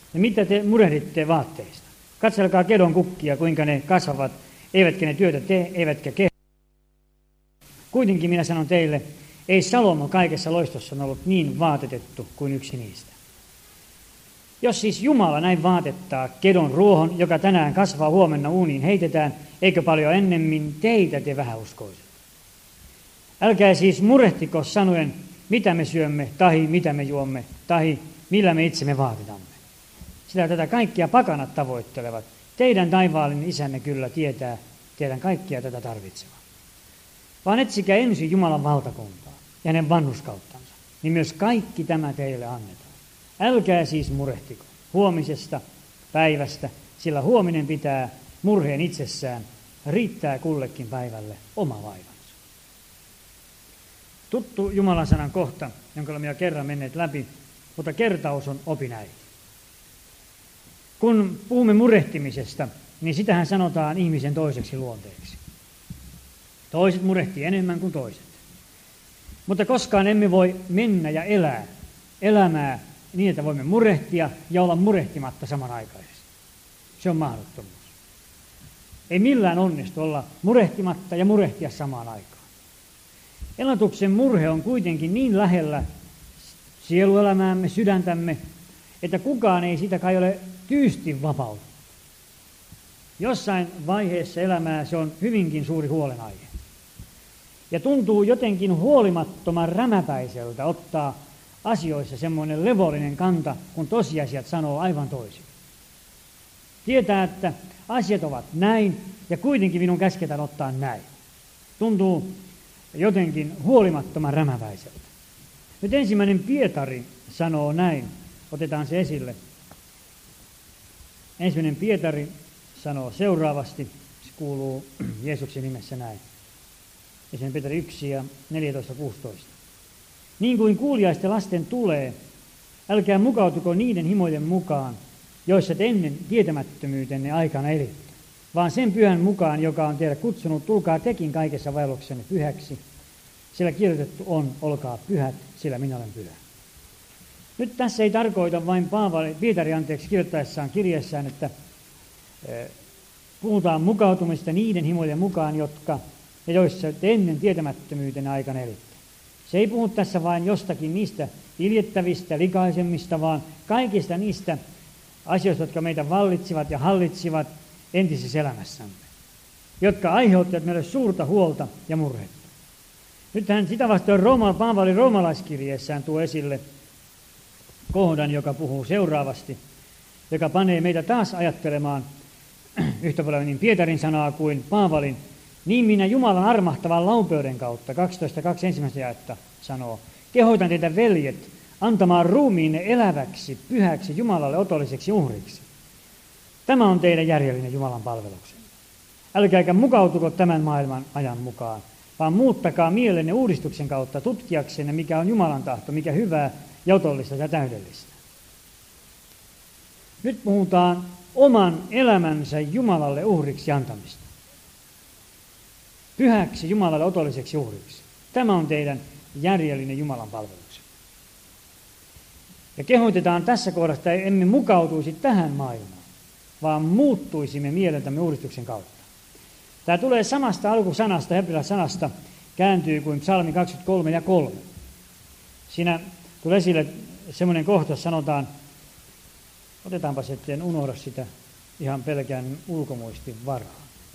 Ja mitä te murehditte vaatteista? Katselkaa kedon kukkia, kuinka ne kasvavat, eivätkä ne työtä tee, eivätkä kehä. Kuitenkin minä sanon teille, ei Salomo kaikessa loistossa ollut niin vaatetettu kuin yksi niistä. Jos siis Jumala näin vaatettaa kedon ruohon, joka tänään kasvaa, huomenna uuniin heitetään, eikö paljon ennemmin teitä te vähäuskoiset? Älkää siis murehtiko sanoen, mitä me syömme, tahi mitä me juomme, tahi millä me itsemme vaatetamme. Sillä tätä kaikkia pakanat tavoittelevat. Teidän taivaallinen isänne kyllä tietää teidän kaikkia tätä tarvitsevaa. Vaan etsikää ensin Jumalan valtakuntaa ja hänen vanhurskauttansa, niin myös kaikki tämä teille annetaan. Älkää siis murehtiko huomisesta päivästä, sillä huominen pitää murheen itsessään, riittää kullekin päivälle oma vaivansa. Tuttu Jumalan sanan kohta, jonka olemme jo kerran menneet läpi, mutta kertaus on opinäiti. Kun puhumme murehtimisesta, niin sitähän sanotaan ihmisen toiseksi luonteeksi. Toiset murehtii enemmän kuin toiset. Mutta koskaan emme voi mennä ja elää elämää niin, että voimme murehtia ja olla murehtimatta samanaikaisesti. Se on mahdottomuus. Ei millään onnistu olla murehtimatta ja murehtia samaan aikaan. Elatuksen murhe on kuitenkin niin lähellä sieluelämäämme, sydäntämme, että kukaan ei sitä kai ole tyystin vapautunut. Jossain vaiheessa elämää se on hyvinkin suuri huolenaihe. Ja tuntuu jotenkin huolimattoman rämäpäiseltä ottaa asioissa semmoinen levollinen kanta, kun tosiasiat sanoo aivan toisin. Tietää, että asiat ovat näin ja kuitenkin minun käsketään ottaa näin. Tuntuu jotenkin huolimattoman rämäpäiseltä. Nyt ensimmäinen Pietari sanoo näin. Otetaan se esille. Ensimmäinen Pietari sanoo seuraavasti. Se kuuluu Jeesuksen nimessä näin. Ensimmäinen Pietari 1 ja 14-16. Niin kuin kuuliaisten lasten tulee, älkää mukautuko niiden himojen mukaan, joissa te ennen tietämättömyytenne aikana elitte, vaan sen pyhän mukaan, joka on teidät kutsunut, tulkaa tekin kaikessa vaelluksenne pyhäksi, sillä kirjoitettu on, olkaa pyhät, sillä minä olen pyhä. Nyt tässä ei tarkoita vain Pietari kirjoittaessaan kirjeessään, että puhutaan mukautumista niiden himojen mukaan, joissa te ennen tietämättömyytenne aikana elitte. Se ei puhu tässä vain jostakin niistä iljettävistä, likaisemmista, vaan kaikista niistä asioista, jotka meitä vallitsivat ja hallitsivat entisessä elämässämme, jotka aiheuttivat meille suurta huolta ja murhetta. Nythän sitä vastoin Paavali roomalaiskirjeessään tuo esille kohdan, joka puhuu seuraavasti, joka panee meitä taas ajattelemaan yhtä paljon niin Pietarin sanaa kuin Paavalin. Niin minä Jumalan armahtavan laupeuden kautta, 12.2 ensimmäistä jaetta sanoo, kehoitan teitä veljet antamaan ruumiinne eläväksi, pyhäksi, Jumalalle otolliseksi uhriksi. Tämä on teidän järjellinen Jumalan palveluksenne. Älkääkä mukautuko tämän maailman ajan mukaan, vaan muuttakaa mielenne uudistuksen kautta tutkiaksenne, mikä on Jumalan tahto, mikä hyvää ja otollista ja täydellistä. Nyt puhutaan oman elämänsä Jumalalle uhriksi antamista. Pyhäksi Jumalalle otolliseksi uhriksi. Tämä on teidän järjellinen Jumalan palvelus. Ja kehoitetaan tässä kohdassa, että emme mukautuisi tähän maailmaan, vaan muuttuisimme mieleltämme uudistuksen kautta. Tämä tulee samasta alkusanasta, hebrealaissanasta, kääntyy kuin psalmi 23 ja 3. Siinä tulee esille semmoinen kohta, sanotaan, otetaanpa se, etten unohda sitä ihan pelkään ulkomuistin varaan.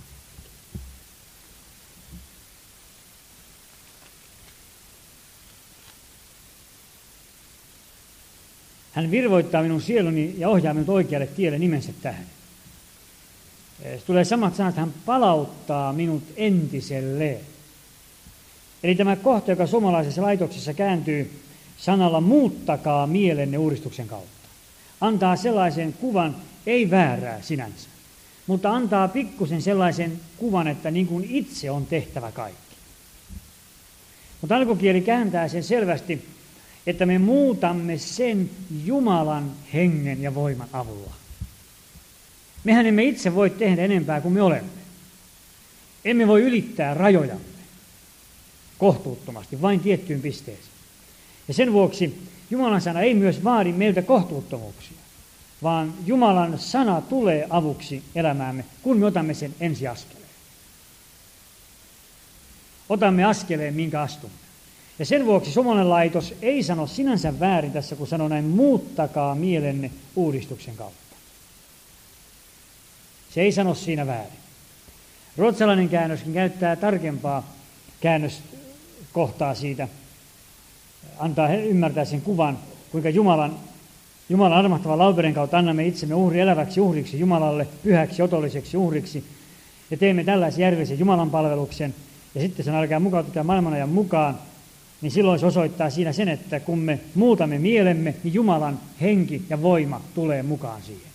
Hän virvoittaa minun sieluni ja ohjaa minut oikealle tielle nimensä tähden. Se tulee samat sanat, hän palauttaa minut entiselleen. Eli tämä kohta, joka suomalaisessa laitoksessa kääntyy sanalla muuttakaa mielenne uudistuksen kautta. Antaa sellaisen kuvan, ei väärää sinänsä, mutta antaa pikkusen sellaisen kuvan, että niin kuin itse on tehtävä kaikki. Mutta alkukieli kääntää sen selvästi, että me muutamme sen Jumalan hengen ja voiman avulla. Mehän emme itse voi tehdä enempää kuin me olemme. Emme voi ylittää rajojamme kohtuuttomasti, vain tiettyyn pisteeseen. Ja sen vuoksi Jumalan sana ei myös vaadi meiltä kohtuuttomuuksia, vaan Jumalan sana tulee avuksi elämäämme, kun me otamme sen ensiaskeleen. Otamme askeleen, minkä astumme. Ja sen vuoksi suomalainen laitos ei sano sinänsä väärin tässä, kun sanoo näin, muuttakaa mielenne uudistuksen kautta. Se ei sano siinä väärin. Ruotsalainen käännöskin käyttää tarkempaa käännöskohtaa siitä, antaa ymmärtää sen kuvan, kuinka Jumalan armahtavan lauperen kautta annamme itsemme eläväksi uhriksi Jumalalle, pyhäksi, otolliseksi uhriksi, ja teemme tällaisen järjellisen Jumalan palveluksen, ja sitten sen alkaa mukautua maailmanajan mukaan, niin silloin se osoittaa siinä sen, että kun me muutamme mielemme, niin Jumalan henki ja voima tulee mukaan siihen.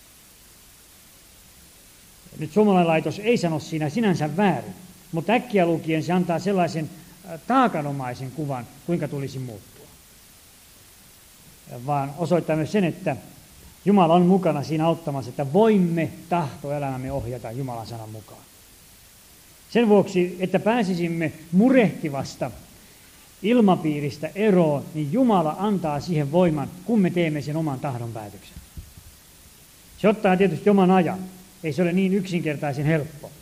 Nyt suomalainen laitos ei sano siinä sinänsä väärin, mutta äkkiä lukien se antaa sellaisen taakanomaisen kuvan, kuinka tulisi muuttua. Vaan osoittaa myös sen, että Jumala on mukana siinä auttamassa, että voimme tahtoelämämme ohjata Jumalan sanan mukaan. Sen vuoksi, että pääsisimme murehtivasta ilmapiiristä eroon, niin Jumala antaa siihen voiman, kun me teemme sen oman tahdon päätöksen. Se ottaa tietysti oman ajan. Ei se ole niin yksinkertaisen helppo.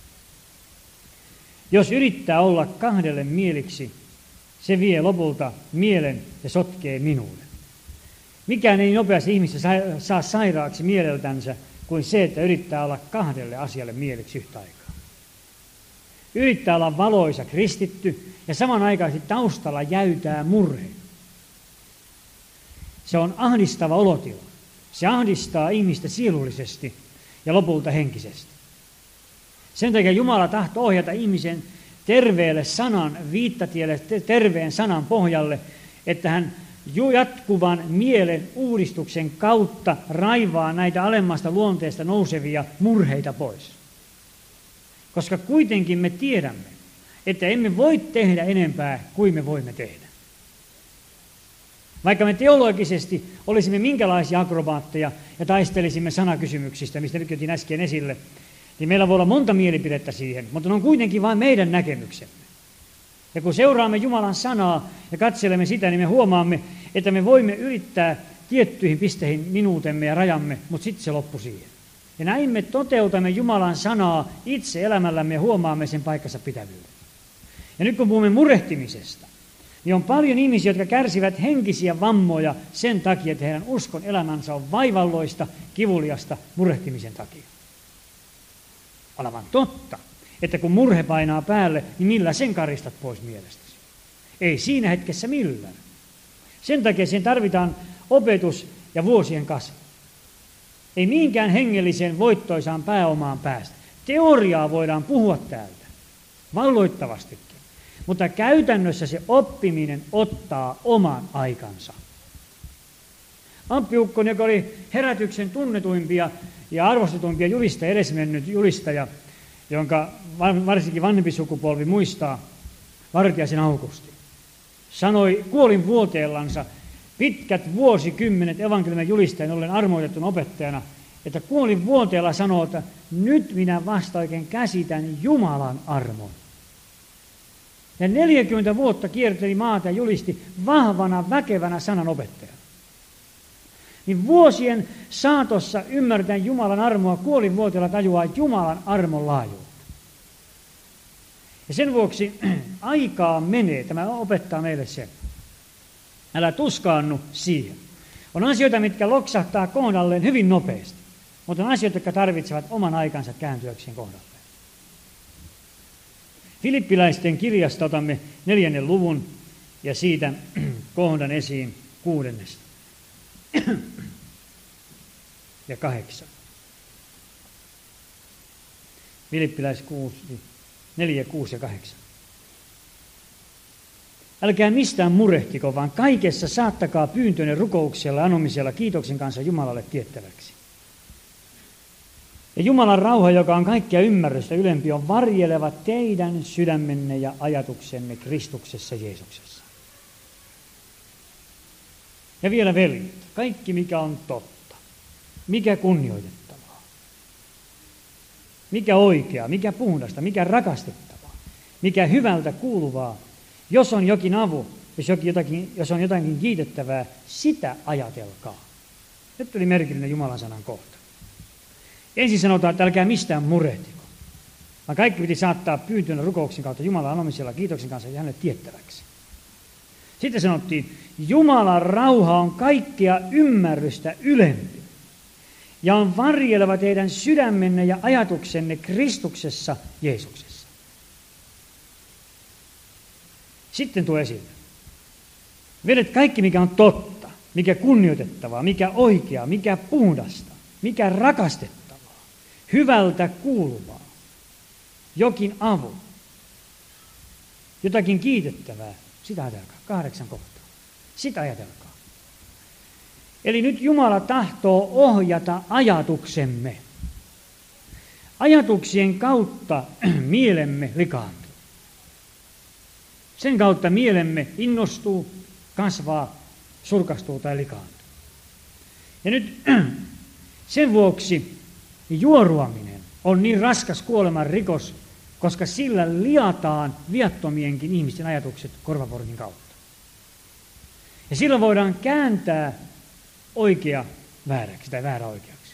Jos yrittää olla kahdelle mieliksi, se vie lopulta mielen ja sotkee minuuden. Mikään ei nopeasti ihmistä saa sairaaksi mieleltänsä kuin se, että yrittää olla kahdelle asialle mieliksi yhtä aikaa. Yrittää olla valoisa kristitty ja samanaikaisesti taustalla jäytää murhe. Se on ahdistava olotila. Se ahdistaa ihmistä sielullisesti ja lopulta henkisesti. Sen takia Jumala tahtoo ohjata ihmisen terveelle sanan viittatielle, terveen sanan pohjalle, että hän jatkuvan mielen uudistuksen kautta raivaa näitä alemmasta luonteesta nousevia murheita pois. Koska kuitenkin me tiedämme, että emme voi tehdä enempää kuin me voimme tehdä. Vaikka me teologisesti olisimme minkälaisia akrobaatteja ja taistelisimme sanakysymyksistä, mistä nyt otin äsken esille, niin meillä voi olla monta mielipidettä siihen, mutta ne on kuitenkin vain meidän näkemyksemme. Ja kun seuraamme Jumalan sanaa ja katselemme sitä, niin me huomaamme, että me voimme yrittää tiettyihin pisteihin minuutemme ja rajamme, mutta sitten se loppui siihen. Ja näin me toteutamme Jumalan sanaa itse elämällämme ja huomaamme sen paikkansa pitävyyden. Ja nyt kun puhumme murehtimisesta, niin on paljon ihmisiä, jotka kärsivät henkisiä vammoja sen takia, että heidän uskon elämänsä on vaivalloista, kivuliasta murehtimisen takia. On aivan totta, että kun murhe painaa päälle, niin millä sen karistat pois mielestäsi? Ei siinä hetkessä millään. Sen takia siihen tarvitaan opetus ja vuosien kasvu. Ei mihinkään hengelliseen voittoisaan pääomaan päästä. Teoriaa voidaan puhua täältä, valloittavastikin. Mutta käytännössä se oppiminen ottaa oman aikansa. Amppi Ukkonen, joka oli herätyksen tunnetuimpia ja arvostetuimpia julistaja, edesmennyt julistaja, jonka varsinkin vanhempi sukupolvi muistaa, Vartiaisen Aukusti, sanoi kuolinvuoteellansa pitkät vuosikymmenet evankeliumin julistajan ollen armoitettuna opettajana, että kuolinvuoteella sanoo, että nyt minä vasta oikein käsitän Jumalan armon. Ja 40 vuotta kierteli maata ja julisti vahvana, väkevänä sananopettajana. Niin vuosien saatossa ymmärtäen Jumalan armoa, kuolinvuoteella tajuaa Jumalan armon laajuutta. Ja sen vuoksi aikaa menee, tämä opettaa meille sen. Älä tuskaannu siihen. On asioita, mitkä loksahtaa kohdalleen hyvin nopeasti, mutta on asioita, jotka tarvitsevat oman aikansa kääntyäkseen kohdalleen. Filippiläisten kirjasta otamme 4. luvun ja siitä kohdan esiin 6. ja 8. Filippiläis 4, 6 ja 8. Älkää mistään murehtiko, vaan kaikessa saattakaa pyyntönne rukouksella ja anomisella kiitoksen kanssa Jumalalle tiettäväksi. Ja Jumalan rauha, joka on kaikkea ymmärrystä ylempi, on varjeleva teidän sydämenne ja ajatuksenne Kristuksessa Jeesuksessa. Ja vielä veljet, kaikki mikä on totta, mikä kunnioitettavaa, mikä oikeaa, mikä puhdasta, mikä rakastettavaa, mikä hyvältä kuuluvaa, jos on jokin avu, jos on jotakin kiitettävää, sitä ajatelkaa. Nyt tuli merkillinen Jumalan sanan kohta. Ensin sanotaan, että älkää mistään murehtiko, vaan kaikki piti saattaa pyyntönä rukouksen kautta Jumalan anomisella kiitoksen kanssa ja hänelle tiettäväksi. Sitten sanottiin, Jumalan rauha on kaikkea ymmärrystä ylempi ja on varjeleva teidän sydämenne ja ajatuksenne Kristuksessa Jeesuksessa. Sitten tuo esille. Vedet kaikki, mikä on totta, mikä kunnioitettavaa, mikä oikeaa, mikä puhdasta, mikä rakastettavaa, hyvältä kuuluvaa, jokin avu, jotakin kiitettävää, sitä ajatelkaa, 8 kohtaa. Sitä ajatelkaa. Eli nyt Jumala tahtoo ohjata ajatuksemme. Ajatuksien kautta mielemme likaantuu. Sen kautta mielemme innostuu, kasvaa, surkastuu tai likaantuu. Ja nyt sen vuoksi juoruaminen on niin raskas kuoleman rikos, koska sillä liataan viattomienkin ihmisten ajatukset korvaportin kautta. Ja silloin voidaan kääntää oikea vääräksi tai väärä oikeaksi.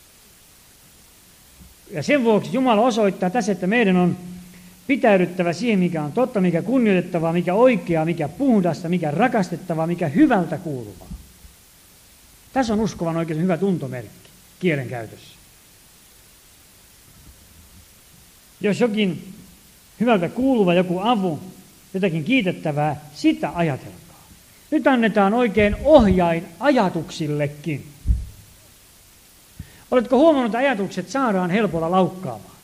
Ja sen vuoksi Jumala osoittaa tässä, että meidän on pitäydyttävä siihen, mikä on totta, mikä kunnioitettavaa, mikä oikeaa, mikä puhdasta, mikä rakastettavaa, mikä hyvältä kuuluvaa. Tässä on uskovan oikein hyvä tuntomerkki kielen käytössä. Jos jokin hyvältä kuuluva, joku avu, jotakin kiitettävää, sitä ajatelkaa. Nyt annetaan oikein ohjain ajatuksillekin. Oletko huomannut, että ajatukset saadaan helpolla laukkaamaan?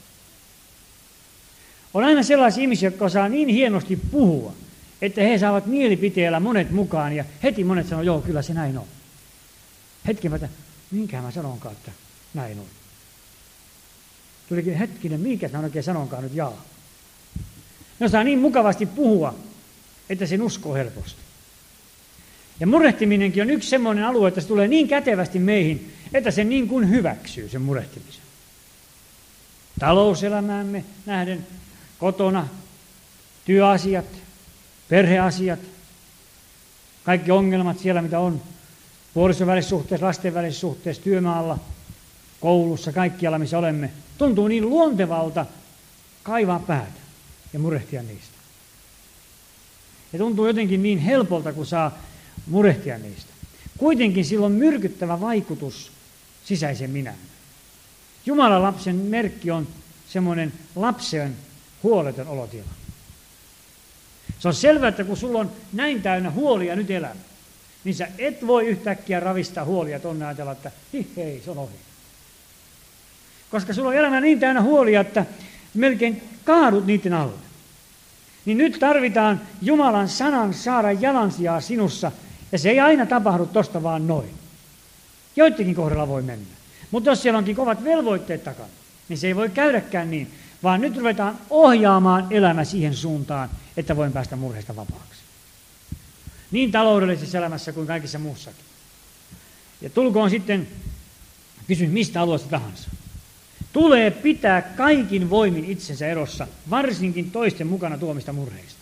On aina sellaisia ihmisiä, jotka osaa niin hienosti puhua, että he saavat mielipiteellä monet mukaan ja heti monet sanoo, joo, kyllä se näin on. Hetken päätä, minkä mä sanonkaan, että näin on. Tulikin hetkinen, minkä mä oikein sanonkaan nyt jaa. Ne osaa niin mukavasti puhua, että sen uskoo helposti. Ja murehtiminenkin on yksi semmoinen alue, että se tulee niin kätevästi meihin, että se niin kuin hyväksyy sen murehtimisen. Talouselämäämme nähden, kotona, työasiat, perheasiat, kaikki ongelmat siellä, mitä on, puolison välisessä suhteessa, lasten välisessä suhteessa, työmaalla, koulussa, kaikkialla, missä olemme, tuntuu niin luontevalta kaivaa päätä ja murehtia niistä. Ja tuntuu jotenkin niin helpolta, kun saa murehtia niistä. Kuitenkin sillä on myrkyttävä vaikutus sisäisen minään. Jumalan lapsen merkki on semmoinen lapsen huoleton olotila. Se on selvää, että kun sulla on näin täynnä huolia nyt elämä, niin sä et voi yhtäkkiä ravistaa huolia tuonne ajatella, että hei, se on ohi. Koska sulla on elämä niin täynnä huolia, että melkein kaadut niiden alle. Niin nyt tarvitaan Jumalan sanan saada jalansijaa sinussa, ja se ei aina tapahdu tosta vaan noin. Joidenkin kohdalla voi mennä. Mutta jos siellä onkin kovat velvoitteet takana, niin se ei voi käydäkään niin, vaan nyt ruvetaan ohjaamaan elämä siihen suuntaan, että voin päästä murheesta vapaaksi. Niin taloudellisessa elämässä kuin kaikissa muussakin. Ja tulkoon sitten kysymys mistä alueesta tahansa. Tulee pitää kaikin voimin itsensä erossa, varsinkin toisten mukana tuomista murheista.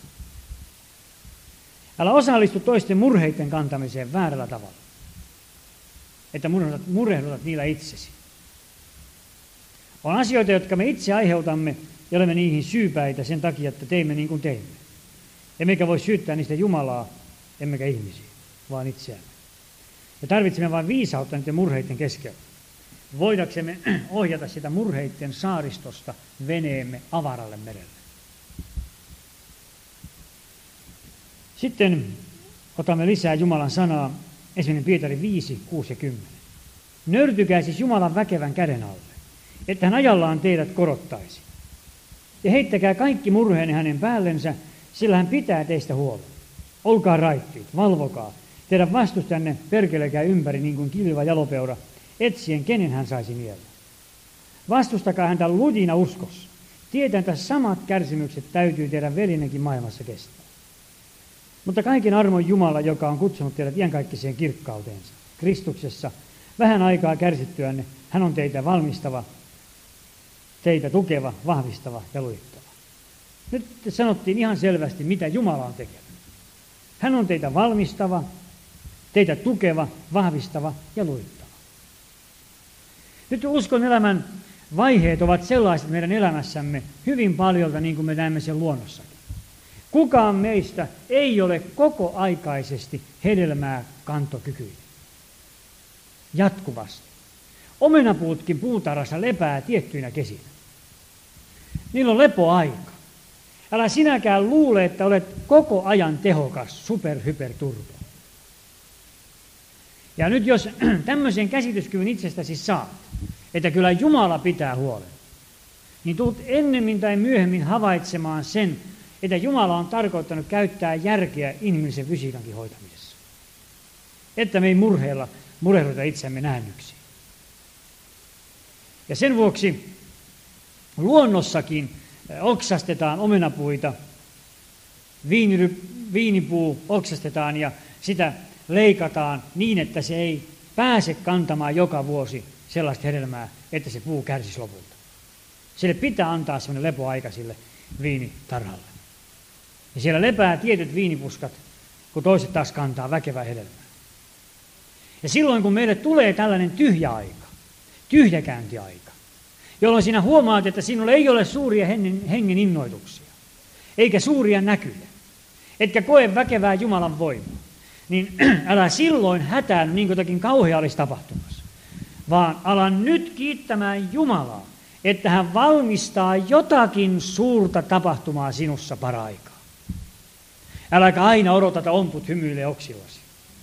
Älä osallistu toisten murheiden kantamiseen väärällä tavalla, että murehdutat niillä itsesi. On asioita, jotka me itse aiheutamme ja olemme niihin syypäitä sen takia, että teimme niin kuin teimme. Emmekä voi syyttää niistä Jumalaa, emmekä ihmisiä, vaan itseämme. Ja tarvitsemme vain viisautta niiden murheiden keskellä. Voidaksemme ohjata sitä murheiden saaristosta veneemme avaralle merelle. Sitten otamme lisää Jumalan sanaa, 1. Pietari 5, 6 ja 10. Nöyrtykää siis Jumalan väkevän käden alle, että hän ajallaan teidät korottaisi. Ja heittäkää kaikki murheenne hänen päällensä, sillä hän pitää teistä huolta. Olkaa raittiit, valvokaa. Teidän vastustanne perkelekää ympäri niin kuin kilva jalopeura, etsien kenen hän saisi niellä. Vastustakaa häntä lujina uskossa. Tietäen, että samat kärsimykset täytyy teidän velinenkin maailmassa kestää. Mutta kaiken armon Jumala, joka on kutsunut teidät iankaikkiseen kirkkauteensa, Kristuksessa, vähän aikaa kärsittyänne, hän on teitä valmistava, teitä tukeva, vahvistava ja lujittava. Nyt sanottiin ihan selvästi, mitä Jumala on tekevä. Hän on teitä valmistava, teitä tukeva, vahvistava ja lujittava. Nyt uskon elämän vaiheet ovat sellaiset meidän elämässämme hyvin paljolta, niin kuin me näemme sen luonnossakin. Kukaan meistä ei ole kokoaikaisesti hedelmää kantokykyinen. Jatkuvasti. Omenapuutkin puutarhassa lepää tiettyinä kesinä. Niillä on lepoaika. Älä sinäkään luule, että olet koko ajan tehokas, turbo. Ja nyt jos tämmöisen käsityskyvyn itsestäsi saat, että kyllä Jumala pitää huolen, niin tulet ennemmin tai myöhemmin havaitsemaan sen, että Jumala on tarkoittanut käyttää järkeä inhimillisen fysiikankin hoitamisessa. Että me ei murehduta itseämme näännyksiin. Ja sen vuoksi luonnossakin oksastetaan omenapuita, viinipuu oksastetaan ja sitä leikataan niin, että se ei pääse kantamaan joka vuosi sellaista hedelmää, että se puu kärsisi lopulta. Sille pitää antaa sellainen lepoaika sille viinitarhalle. Ja siellä lepää tietyt viinipuskat, kun toiset taas kantaa väkevää hedelmää. Ja silloin, kun meille tulee tällainen tyhjä aika, tyhjäkäyntiaika, jolloin sinä huomaat, että sinulla ei ole suuria hengen innoituksia, eikä suuria näkyjä, etkä koe väkevää Jumalan voimaa, niin älä silloin hätäänny niin kuin jotakin kauheaa olisi tapahtumassa, vaan ala nyt kiittämään Jumalaa, että hän valmistaa jotakin suurta tapahtumaa sinussa paraikaa. Äläkä aina odota, että omput hymyilee oksillasi.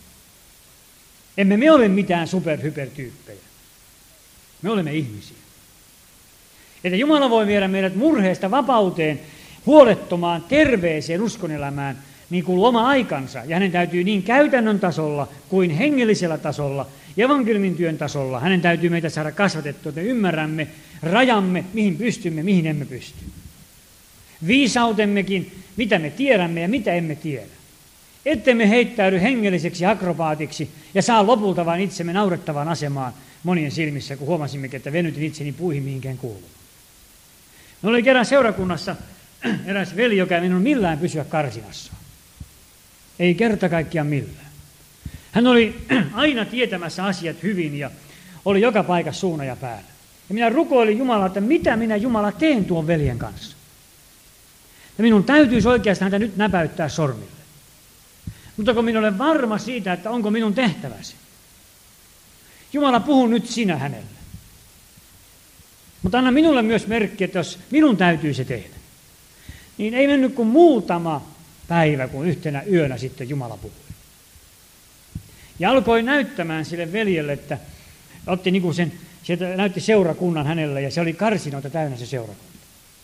Emme me ole mitään superhypertyyppejä. Me olemme ihmisiä. Että Jumala voi viedä meidät murheesta vapauteen, huolettomaan, terveeseen uskonelämään, niin kuin loma-aikansa. Ja hänen täytyy niin käytännön tasolla kuin hengellisellä tasolla, evankeliumin työn tasolla, hänen täytyy meitä saada kasvatettua, että me ymmärrämme rajamme, mihin pystymme, mihin emme pysty. Viisautemmekin, mitä me tiedämme ja mitä emme tiedä. Ettemme heittäydy hengelliseksi akrobaatiksi ja saa lopulta vain itsemme naurettavaan asemaan monien silmissä, kun huomasimmekin, että venytin itseni puihin mihinkään kuuluu. Me oli kerran seurakunnassa eräs veli, joka ei minun millään pysyä karsinassa. Ei kerta kaikkiaan millään. Hän oli aina tietämässä asiat hyvin ja oli joka paikassa suuna ja päällä. Ja minä rukoilin Jumalaa, että mitä minä Jumala teen tuon veljen kanssa. Ja minun täytyisi oikeastaan häntä nyt näpäyttää sormille. Mutta kun minä olen varma siitä, että onko minun tehtäväsi. Jumala, puhu nyt sinä hänelle. Mutta anna minulle myös merkki, että jos minun täytyy se tehdä, niin ei mennyt kuin muutama päivä, kun yhtenä yönä sitten Jumala puhui. Ja alkoi näyttämään sille veljelle, että otti niin kuin sieltä näytti seurakunnan hänelle, ja se oli karsinoita täynnä se seurakunta.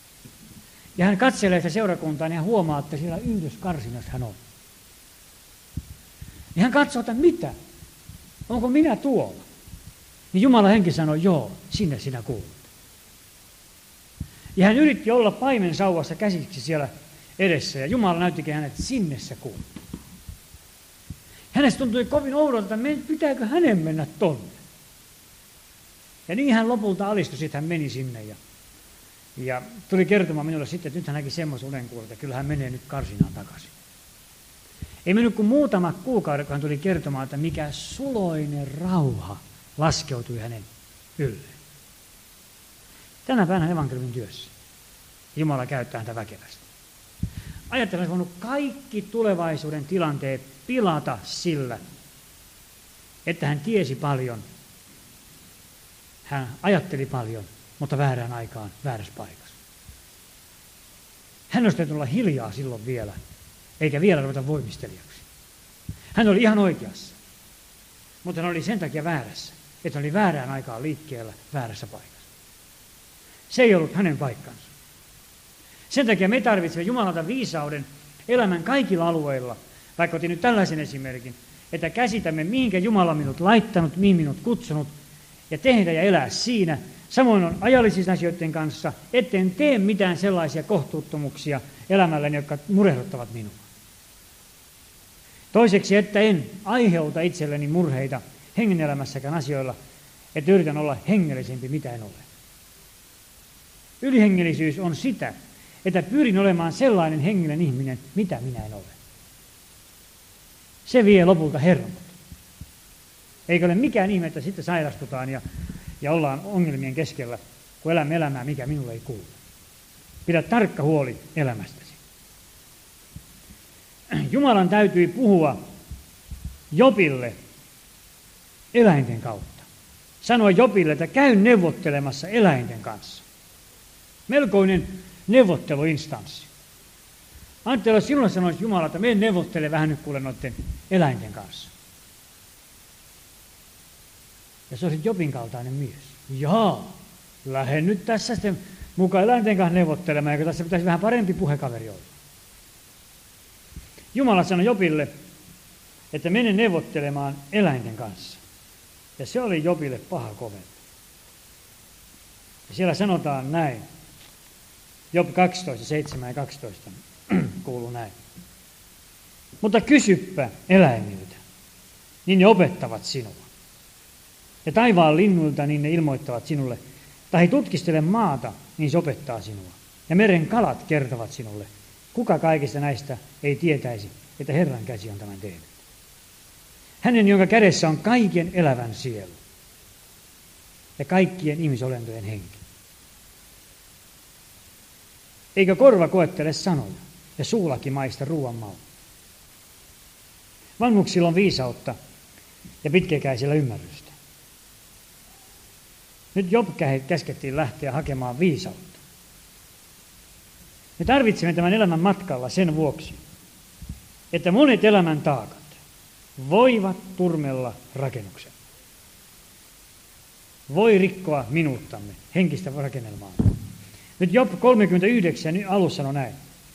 Ja hän katselee sitä seurakuntaa, niin hän huomaa, että siellä yhdessä karsinassa hän on. Ja hän katsoo, että mitä? Onko minä tuolla? Niin Jumalan henki sanoi, joo, sinne sinä kuulut. Ja hän yritti olla paimen sauvassa käsiksi siellä edessä, ja Jumala näyttikin hänet, että sinne sä kuulut. Hänestä tuntui kovin oudolta, että pitääkö hänen mennä tonne. Ja niin hän lopulta alistui, sitten hän meni sinne ja tuli kertomaan minulle sitten, että nyt hän näki semmoisen unenkuulun, että kyllä hän menee nyt karsinaan takaisin. Ei mennyt kuin muutama kuukausi, kun hän tuli kertomaan, että mikä suloinen rauha laskeutui hänen ylleen. Tänä päivänä evankeliumin työssä. Jumala käyttää häntä väkevästi. Ajattelen, että voinut kaikki tulevaisuuden tilanteet pilata sillä, että hän tiesi paljon, hän ajatteli paljon, mutta väärään aikaan, väärässä paikassa. Hän olisi täytynyt olla hiljaa silloin vielä, eikä vielä ruveta voimistelijaksi. Hän oli ihan oikeassa, mutta hän oli sen takia väärässä, että hän oli väärään aikaan liikkeellä väärässä paikassa. Se ei ollut hänen paikkansa. Sen takia me tarvitsemme Jumalalta viisauden elämän kaikilla alueilla, vaikka otin nyt tällaisen esimerkin, että käsitämme, mihinkä Jumala on minut laittanut, mihin minut kutsunut, ja tehdä ja elää siinä. Samoin on ajallisissa asioiden kanssa, etten tee mitään sellaisia kohtuuttomuuksia elämälläni, jotka murehduttavat minua. Toiseksi, että en aiheuta itselleni murheita hengenelämässäkään asioilla, että yritän olla hengellisempi, mitä en ole. Ylihengellisyys on sitä, että pyrin olemaan sellainen hengellinen ihminen, mitä minä en ole. Se vie lopulta hermot. Eikä ole mikään ihme, että sitten sairastutaan ja ja ollaan ongelmien keskellä, kun elämme elämää, mikä minulle ei kuulu. Pidä tarkka huoli elämästäsi. Jumalan täytyi puhua Jobille eläinten kautta. Sanoa Jobille, että käy neuvottelemassa eläinten kanssa. Melkoinen neuvotteluinstanssi. Ajattele, jos sinulle sanoisi Jumala, että mene neuvottele vähän nyt kuule noiden eläinten kanssa. Ja se olisi Jobin kaltainen mies. Jaa, lähde nyt tässä sitten mukaan eläinten kanssa neuvottelemaan, eikö tässä pitäisi vähän parempi puhekaveri olla. Jumala sanoi Jobille, että mene neuvottelemaan eläinten kanssa. Ja se oli Jobille paha komento. Ja siellä sanotaan näin. Job 12, 7 ja 12 kuuluu näin. Mutta kysyppä eläimiltä, niin ne opettavat sinua. Ja taivaan linnuilta, niin ne ilmoittavat sinulle. Tai tutkistele maata, niin se opettaa sinua. Ja meren kalat kertovat sinulle. Kuka kaikista näistä ei tietäisi, että Herran käsi on tämän tehnyt? Hänen, jonka kädessä on kaiken elävän sielu ja kaikkien ihmisolentojen henki. Eikö korva koettele sanoja ja suulakin maista ruoan maun? Vanhuksilla on viisautta ja pitkäikäisillä ymmärrystä. Nyt Job käskettiin lähteä hakemaan viisautta. Me tarvitsemme tämän elämän matkalla sen vuoksi, että monet elämän taakat voivat turmella rakennuksen. Voi rikkoa minuuttamme, henkistä rakennelmaa. Nyt Job 39 alussa sanoi näin.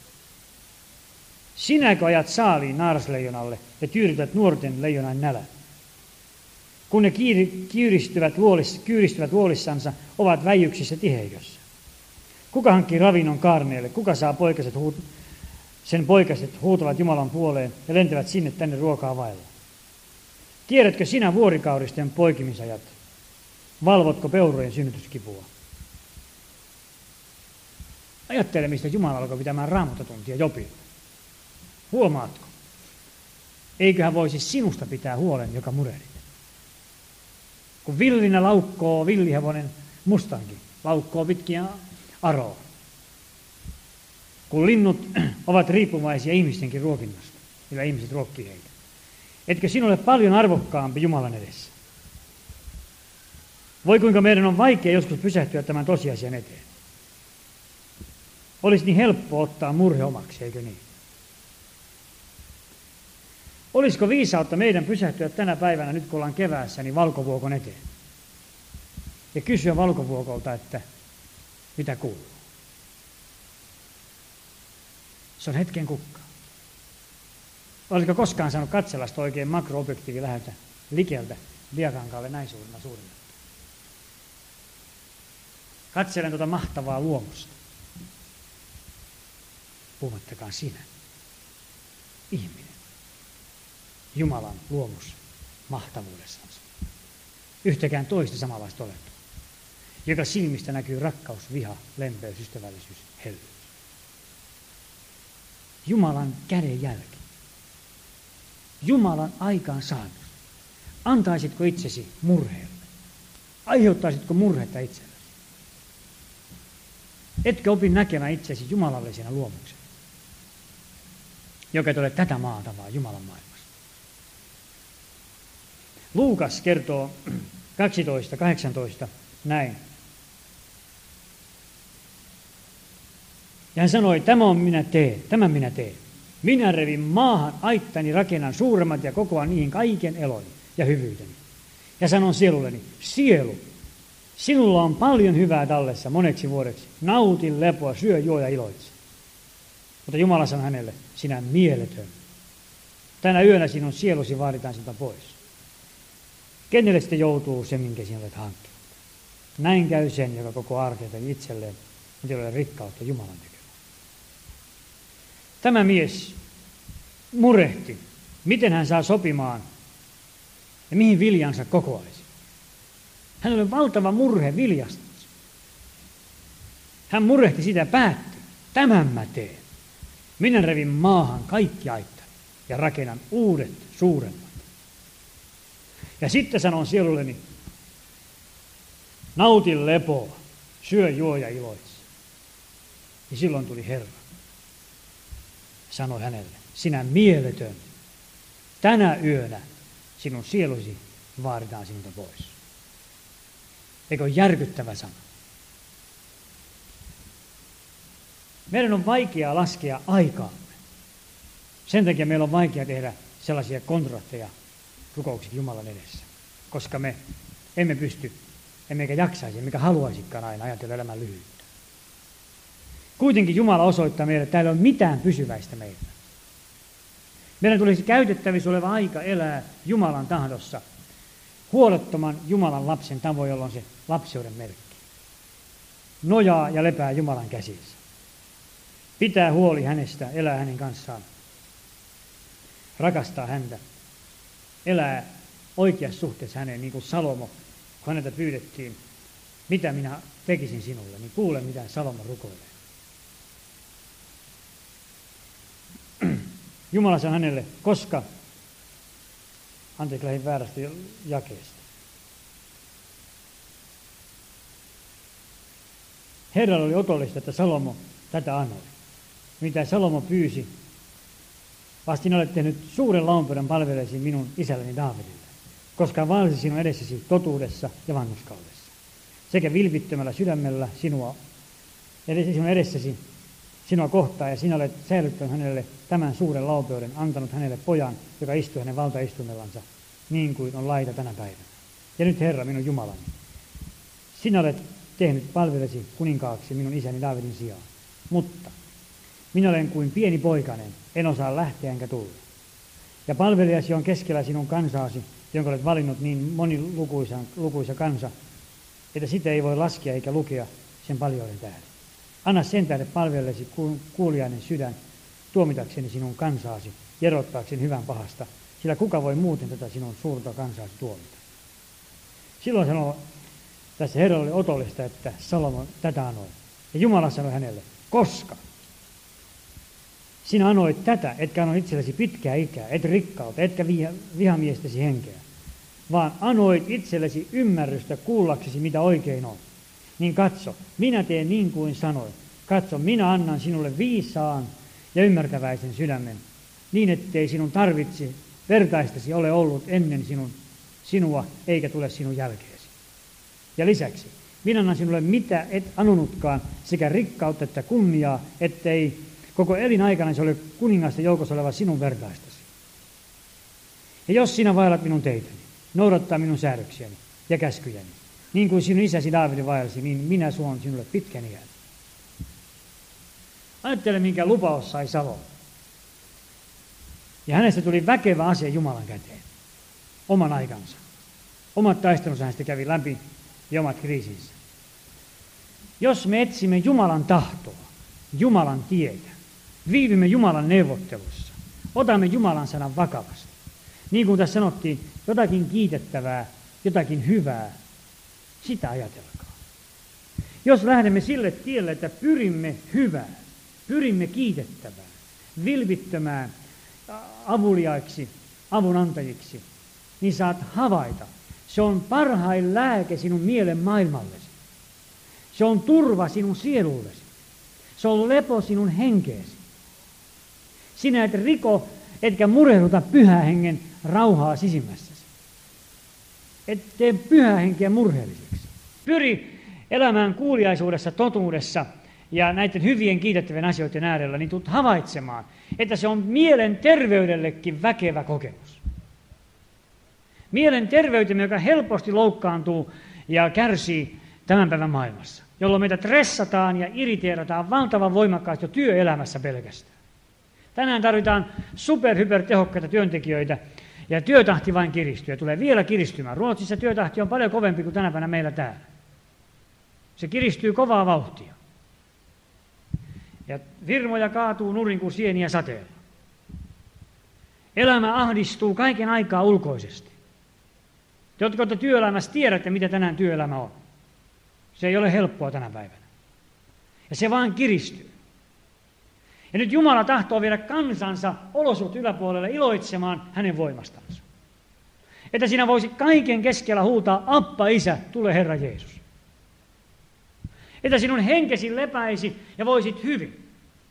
Sinäkö ajat saaliin naarasleijonalle ja tyydytät nuorten leijonan nälän? Kun ne kyyristyvät luolissansa, ovat väijyksissä tiheikössä. Kuka hankkii ravinnon kaarneelle? Kuka saa sen poikaset huutavat Jumalan puoleen ja lentävät sinne tänne ruokaa vailla? Tiedätkö sinä vuorikauristen poikimisajat? Valvotko peurojen synnytyskipua? Ajattele, mistä Jumala alkoi pitämään raamattotuntia Jobille. Huomaatko? Eiköhän voisi sinusta pitää huolen, joka murehdit. Kun villinä laukkoo villihevonen mustankin, laukkoo pitkiä aroa. Kun linnut ovat riippuvaisia ihmistenkin ruokinnasta, millä ihmiset ruokkii heitä. Etkö sinulle paljon arvokkaampi Jumalan edessä? Voi kuinka meidän on vaikea joskus pysähtyä tämän tosiasian eteen. Olisi niin helppo ottaa murhe omaksi, eikö niin? Olisiko viisautta meidän pysähtyä tänä päivänä, nyt kun ollaan keväässä, niin valkovuokon eteen? Ja kysyä valkovuokolta, että mitä kuuluu? Se on hetken kukka. Olisiko koskaan saanut katsella sitä oikein makroobjektiivi läheltä likeltä diakankaalle näin suurina? Katselen tuota mahtavaa luomusta. Puhumattakaan sinä, ihminen, Jumalan luomus mahtavuudessansa. Yhtäkään toista samanlaista olentoa, joka silmistä näkyy rakkaus, viha, lempeys, ystävällisyys, hellyys. Jumalan kädenjälki. Jumalan aikaansaannos. Antaisitko itsesi murheelle? Aiheuttaisitko murhetta itsellesi? Etkö opi näkemään itsesi jumalallisena luomuksena, joka ei ole tätä maata, vaan Jumalan maailmasta. Luukas kertoo 12:18 näin. Ja hän sanoi, tämän minä teen. Minä revin maahan aittani, rakennan suuremmat ja kokoan niihin kaiken eloni ja hyvyyteni. Ja sanon sielulleni, sielu, sinulla on paljon hyvää tallessa moneksi vuodeksi. Nauti lepoa, syö, juo ja iloitse. Mutta Jumala sanoi hänelle, sinä mieletön. Tänä yönä sinun sielusi vaaditaan sinulta pois. Kenelle sitten joutuu se, minkä sinä olet hankkinut? Näin käy sen, joka koko arkeita itselleen, mutta ei ole rikkautta Jumalan tekemään. Tämä mies murehti, miten hän saa sopimaan ja mihin viljansa kokoaisi. Hänellä oli valtava murhe viljasta. Hän murehti sitä ja päätti, tämän mä teen. Minä revin maahan kaikki aittani ja rakennan uudet suuremmat. Ja sitten sanon sielulleni, nauti lepoa, syö, juo ja iloitse. Ja silloin tuli Herra. Sanoi hänelle, sinä mieletön, tänä yönä sinun sielusi vaaditaan sinulta pois. Eikö ole järkyttävä sana? Meidän on vaikea laskea aikaamme. Sen takia meillä on vaikea tehdä sellaisia kontraatteja rukouksiksi Jumalan edessä. Koska me emme pysty, emmekä jaksaisi, emmekä haluaisikaan aina ajatella elämän lyhyyttä. Kuitenkin Jumala osoittaa meille, että täällä ei ole mitään pysyväistä meillä. Meidän tulisi käytettävissä oleva aika elää Jumalan tahdossa, huolettoman Jumalan lapsen tavoin, jolla on se lapseuden merkki. Nojaa ja lepää Jumalan käsissä. Pitää huoli hänestä, elää hänen kanssaan. Rakastaa häntä. Elää oikeassa suhteessa häneen, niin kuin Salomo, kun häneltä pyydettiin, mitä minä tekisin sinulle, niin kuule, mitä Salomo rukoilee. Jumala sanoi hänelle, koska, anteeksi, lähdin väärästä jakeesta. Herralle oli otollista, että Salomo tätä anoi. Mitä Salomo pyysi, vastin olet tehnyt suuren launpöydän palveleesi minun isälleni Daavidille, koska hän vaelsi sinun edessäsi totuudessa ja vanhurskaudessa, sekä vilpittömällä sydämellä sinun edessäsi sinua kohtaan, ja sinä olet säilyttänyt hänelle tämän suuren laupeuden, antanut hänelle pojan, joka istuu hänen valtaistumellansa, niin kuin on laita tänä päivänä. Ja nyt Herra, minun Jumalani, sinä olet tehnyt palvelesi kuninkaaksi minun isäni Daavidin sijaan, mutta minä olen kuin pieni poikainen, en osaa lähteä enkä tulla. Ja palvelijasi on keskellä sinun kansaasi, jonka olet valinnut niin monilukuisa kansa, että sitä ei voi laskea eikä lukea sen paljouden tähden. Anna sen tähden palvellesi kuuliainen sydän tuomitakseni sinun kansaasi, erottaakseni hyvän pahasta, sillä kuka voi muuten tätä sinun suurta kansaasi tuomita. Silloin sanoi tässä Herralle otollista, että Salomo tätä anoi. Ja Jumala sanoi hänelle, koska sinä anoit tätä, etkä anoi itsellesi pitkää ikää, et rikkautta, etkä vihamiestesi henkeä, vaan anoit itsellesi ymmärrystä kuullaksesi, mitä oikein on. Niin katso, minä teen niin kuin sanoin. Katso, minä annan sinulle viisaan ja ymmärtäväisen sydämen, niin ettei sinun tarvitse vertaistasi ole ollut ennen sinua, eikä tule sinun jälkeesi. Ja lisäksi, minä annan sinulle mitä et anonutkaan, sekä rikkautta että kunniaa, ettei koko elinaikana se ole kuningasta joukossa oleva sinun vertaistasi. Ja jos sinä vaellat minun teitäni, noudattaa minun säädöksiäni ja käskyjäni, niin kuin sinun isäsi Daavidin vaelsi, niin minä suon sinulle pitkän iän. Ajattele, minkä lupaus sai Salomo. Ja hänestä tuli väkevä asia Jumalan käteen. Oman aikansa. Omat taistelunsa hänestä kävi läpi ja omat kriisinsä. Jos me etsimme Jumalan tahtoa, Jumalan tietä, viivimme Jumalan neuvottelussa, otamme Jumalan sanan vakavasti. Niin kuin tässä sanottiin, jotakin kiitettävää, jotakin hyvää, sitä ajatelkaa. Jos lähdemme sille tielle, että pyrimme hyvään, pyrimme kiitettävään, vilpittömään, avuliaiksi, avunantajiksi, niin saat havaita, se on parhain lääke sinun mielen maailmallesi. Se on turva sinun sielullesi. Se on lepo sinun henkeesi. Sinä et riko, etkä murehduta pyhän hengen rauhaa sisimmässäsi. Et tee pyhän henkeä murheelliseksi. Pyri elämään kuuliaisuudessa, totuudessa ja näiden hyvien kiitettävien asioiden äärellä, niin tulet havaitsemaan, että se on mielen terveydellekin väkevä kokemus. Mielen terveytemme, joka helposti loukkaantuu ja kärsii tämän päivän maailmassa, jolloin meitä stressataan ja irriteerataan valtavan voimakkaasti jo työelämässä pelkästään. Tänään tarvitaan superhypertehokkaita työntekijöitä ja työtahti vain kiristyy ja tulee vielä kiristymään. Ruotsissa työtahti on paljon kovempi kuin tänä päivänä meillä täällä. Se kiristyy kovaa vauhtia. Ja firmoja kaatuu nurin kuin sieniä sateella. Elämä ahdistuu kaiken aikaa ulkoisesti. Te, jotka olette työelämässä, tiedätte, mitä tänään työelämä on. Se ei ole helppoa tänä päivänä. Ja se vaan kiristyy. Ja nyt Jumala tahtoo viedä kansansa olosuhteet yläpuolelle iloitsemaan hänen voimastansa. Että siinä voisi kaiken keskellä huutaa, Appa, Isä, tule Herra Jeesus. Että sinun henkesi lepäisi ja voisit hyvin.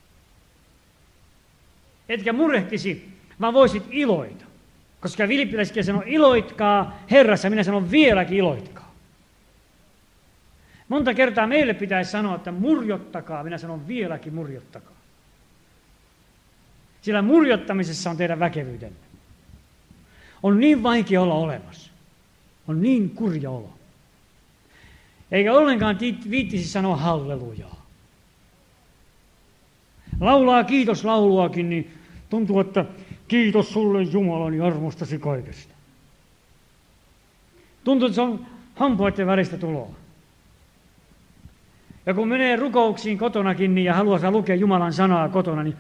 Etkä murehtisi, vaan voisit iloita. Koska Filippiläiskirja sanoo, iloitkaa Herrassa, minä sanon vieläkin iloitkaa. Monta kertaa meille pitäisi sanoa, että murjottakaa, minä sanon vieläkin murjottakaa. Sillä murjottamisessa on teidän väkevyytenne. On niin vaikea olla olemassa. On niin kurja olo. Eikä ollenkaan viittisi sanoa hallelujaa. Laulaa kiitoslauluakin, niin tuntuu, että kiitos sulle Jumalani armostasi kaikesta. Tuntuu, että se on hampaiden väristä tuloa. Ja kun menee rukouksiin kotonakin niin ja haluaa lukea Jumalan sanaa kotona, niin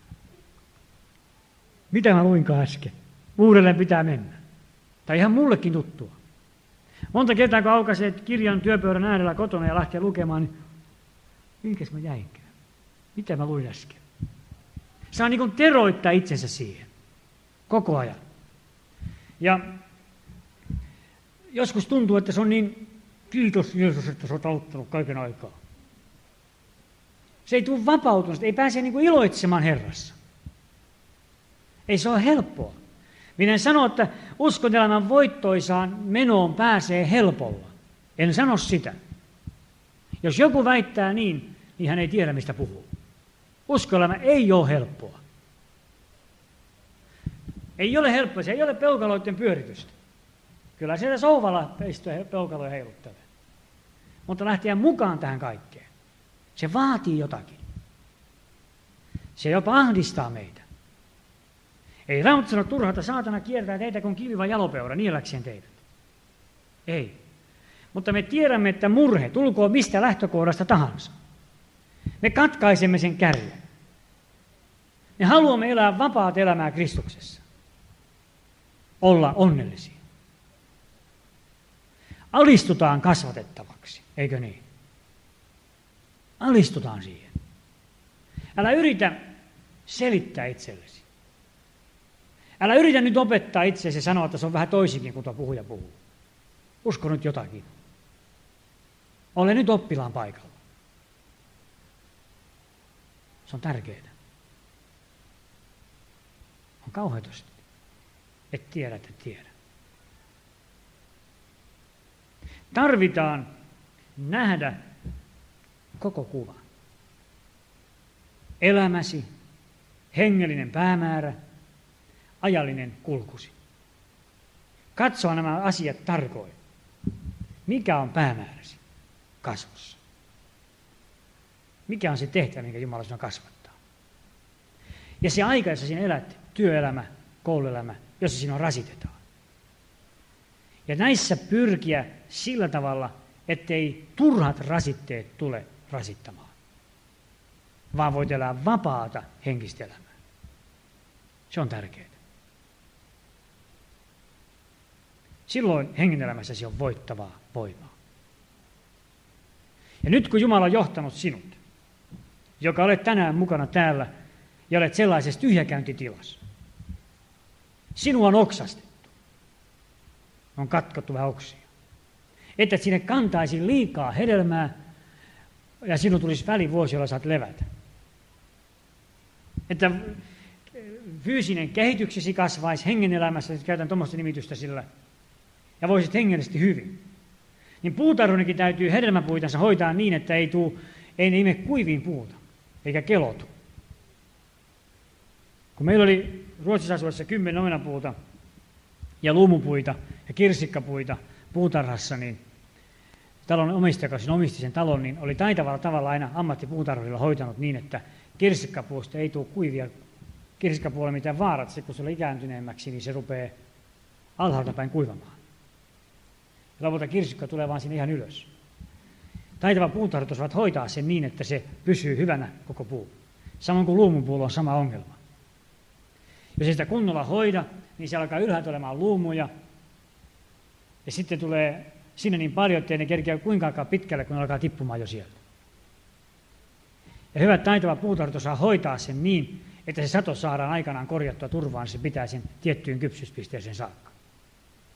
mitä mä luinkaan äsken? Uudelleen pitää mennä. Tai ihan mullekin tuttua. Monta kertaa, kun aukaisee kirjan työpöydän äärellä kotona ja lähtee lukemaan, niin minkäs mä jäinkään? Mitä mä luin äsken? Saa niin kuin teroittaa itsensä siihen. Koko ajan. Ja joskus tuntuu, että se on niin, kiitos Jeesus, että sä oot auttanut kaiken aikaa. Se ei tule vapautunut, ei pääse niin kuin iloitsemaan Herrassa. Ei se ole helppoa. Minä en sano, että uskonelämän voittoisaan menoon pääsee helpolla. En sano sitä. Jos joku väittää niin hän ei tiedä, mistä puhuu. Uskonelämä ei ole helppoa. Ei ole helppoa, se ei ole peukaloiden pyöritystä. Kyllä siellä souvalla istuu peukaloja heiluttelee. Mutta lähteä mukaan tähän kaikkeen. Se vaatii jotakin. Se jopa ahdistaa meitä. Ei Raamattu sano turhata, saatana kiertää teitä kuin kiviva jalopeura, nielläkseen teidät. Ei. Mutta me tiedämme, että murhe, tulkoon mistä lähtökohdasta tahansa. Me katkaisemme sen kärjen. Me haluamme elää vapaat elämää Kristuksessa. Olla onnellisia. Alistutaan kasvatettavaksi, eikö niin? Alistutaan siihen. Älä yritä selittää itsellesi. Älä yritä nyt opettaa itseäsi ja sanoa, että se on vähän toisinkin kuin tuo puhuja puhuu. Usko nyt jotakin. Ole nyt oppilaan paikalla. Se on tärkeää. On kauheatusti. Et tiedä. Tarvitaan nähdä koko kuva. Elämäsi, hengellinen päämäärä, ajallinen kulkusi. Katsoa nämä asiat tarkoin. Mikä on päämääräsi kasvussa? Mikä on se tehtävä, minkä Jumala sinua kasvattaa? Ja se aika, jossa sinä elät, työelämä, kouluelämä, jossa sinua rasitetaan. Ja näissä pyrkiä sillä tavalla, ettei turhat rasitteet tule rasittamaan, vaan voit elää vapaata henkistä elämää. Se on tärkeää. Silloin hengen elämässäsi on voittavaa voimaa. Ja nyt kun Jumala on johtanut sinut, joka olet tänään mukana täällä ja olet sellaisessa tyhjäkäyntitilassa, sinua on oksastettu, on katkottu vähän oksia, että sinne kantaisi liikaa hedelmää ja sinun tulisi välivuosi, jolla saat levätä. Että fyysinen kehityksesi kasvaisi hengen elämässä, jos käytän tuommoista nimitystä sillä, ja voisit hengellisesti hyvin. Niin puutarhurikin täytyy hedelmäpuitansa hoitaa niin, että ei ne ime kuiviin puuta, eikä kelotu. Kun meillä oli Ruotsissa asuessa 10 omenapuuta ja luumupuita ja kirsikkapuita puutarhassa, niin talon omistaja, joka omisti sen talon, niin oli taitavalla tavalla aina ammattipuutarhurilla hoitanut niin, että kirsikkapuusta ei tule kuivia kirsikkapuolella mitään vaarat. Se, kun se on ikääntyneemmäksi, niin se rupeaa alhaalta päin kuivamaan. Ja lopulta kirsikka tulee vaan sinne ihan ylös. Taitava puutarhuri osaavat hoitaa sen niin, että se pysyy hyvänä koko puu. Samoin kuin luumupuulla on sama ongelma. Jos ei sitä kunnolla hoida, niin se alkaa ylhäältä olemaan luumuja. Ja sitten tulee sinne niin paljon, ettei ne kerkeä kuinka aikaa pitkälle, kun ne alkaa tippumaan jo sieltä. Ja hyvä taitava puutarhuri osaa hoitaa sen niin, että se sato saadaan aikanaan korjattua turvaan, niin se pitää sen tiettyyn kypsyyspisteeseen saakka.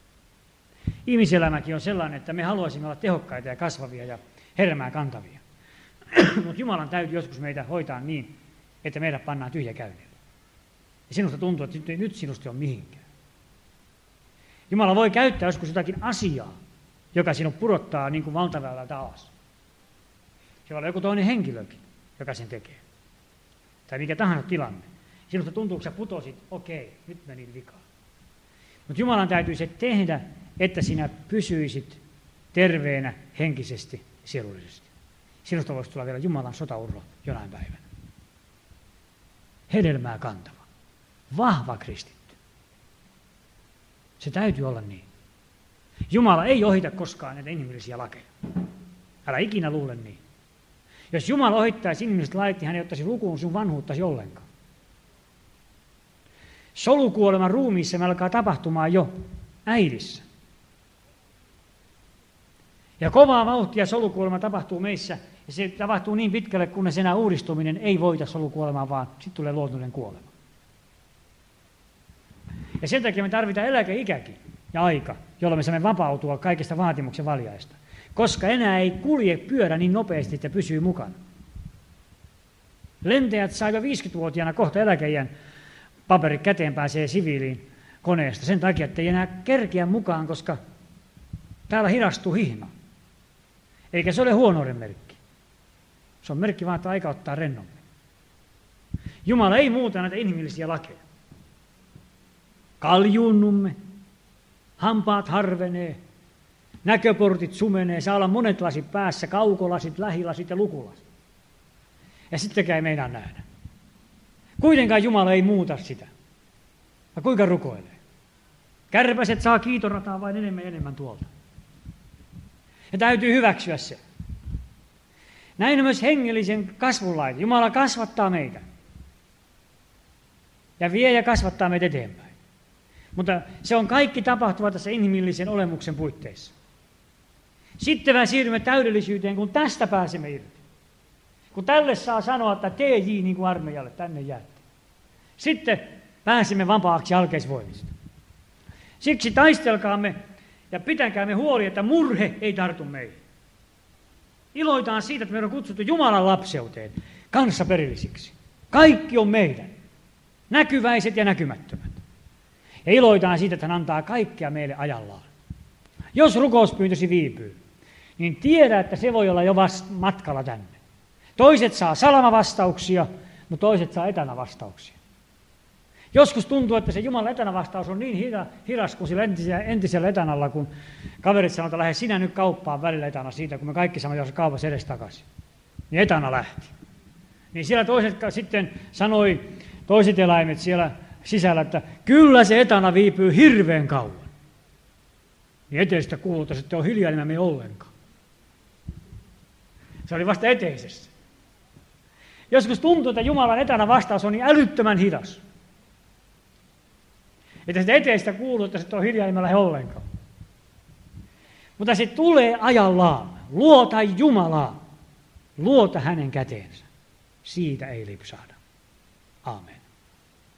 Ihmiselämäkin on sellainen, että me haluaisimme olla tehokkaita ja kasvavia ja hedelmää kantavia. Mutta Jumalan täytyy joskus meitä hoitaa niin, että meidät pannaan tyhjäkäynnille. Ja sinusta tuntuu, että nyt sinusta ei ole mihinkään. Jumala voi käyttää joskus jotakin asiaa, joka sinut pudottaa niin kuin valtaväylältä alas. Se voi olla joku toinen henkilökin, joka sen tekee. Tai mikä tahansa tilanne. Sinusta tuntuu, että sä putosit, okei, nyt meni vikaan. Mutta Jumalan täytyy se tehdä, että sinä pysyisit terveenä henkisesti, sielullisesti. Sinusta voisi tulla vielä Jumalan sotaurho jonain päivänä. Hedelmää kantava. Vahva kristitty. Se täytyy olla niin. Jumala ei ohita koskaan näitä inhimillisiä lakeja. Älä ikinä luule niin. Jos Jumala ohittaisi inhimilliset lait, niin hän ei ottaisi lukuun sun vanhuuttasi ollenkaan. Solukuolema ruumiissa me alkaa tapahtumaan jo äidissä. Ja kovaa vauhtia solukuolema tapahtuu meissä, ja se tapahtuu niin pitkälle, kunnes enää uudistuminen ei voita solukuolemaa, vaan sitten tulee luonnollinen kuolema. Ja sen takia me tarvitaan eläkeikäkin ja aika, jolloin me saamme vapautua kaikista vaatimuksen valjaista. Koska enää ei kulje pyörä niin nopeasti, että pysyy mukana. Lentäjät saa jo 50-vuotiaana kohta eläkeiän paperit käteen pääsee siviiliin koneesta sen takia, että ei enää kerkeä mukaan, koska täällä hidastuu hihna. Eikä se ole huonouden merkki. Se on merkki vaan, että aika ottaa rennommin. Jumala ei muuta näitä inhimillisiä lakeja. Kaljuunnumme, hampaat harvenee, näköportit sumenee, saa olla monet lasit päässä, kaukolasit, lähilasit ja lukulasit. Ja sittenkään ei meinaa nähdä. Kuitenkaan Jumala ei muuta sitä. Ja kuinka rukoilee? Kärpäset saa kiitorataa vain enemmän ja enemmän tuolta. Ja täytyy hyväksyä se. Näin on myös hengellisen kasvun laite. Jumala kasvattaa meitä. Ja vie ja kasvattaa meitä eteenpäin. Mutta se on kaikki tapahtuva tässä inhimillisen olemuksen puitteissa. Sitten me siirrymme täydellisyyteen, kun tästä pääsemme irti. Kun tälle saa sanoa, että TJ niin kuin armeijalle, tänne jäätte. Sitten pääsemme vapaaksi alkeisvoimista. Siksi taistelkaamme ja pitäkäämme huoli, että murhe ei tartu meihin. Iloitaan siitä, että meidän on kutsuttu Jumalan lapseuteen, kanssaperillisiksi. Kaikki on meidän, näkyväiset ja näkymättömät. Ja iloitaan siitä, että hän antaa kaikkea meille ajallaan. Jos rukouspyyntösi viipyy, niin tiedä, että se voi olla jo matkalla tänne. Toiset saa salamavastauksia, mutta toiset saa etänavastauksia. Joskus tuntuu, että se Jumalan etänavastaus on niin hidas kuin sillä entisellä etänalla, kun kaverit sanoo, että lähde sinä nyt kauppaan välillä etänä siitä, kun me kaikki saamme jos kaupassa edes takaisin. Niin etänä lähti. Niin siellä toiset sitten sanoi, toiset eläimet siellä sisällä, että kyllä se etana viipyy hirveän kauan. Niin eteistä kuulutaan, että on hiljaa, niin mä mene ollenkaan. Se oli vasta eteisessä. Joskus tuntuu, että Jumalan etänä vastaus on niin älyttömän hidas. Että sitä eteistä kuuluu, että se on hiljaa, niin mä lähde ollenkaan. Mutta se tulee ajallaan. Luota Jumalaa. Luota hänen käteensä. Siitä ei lipsahda. Aamen.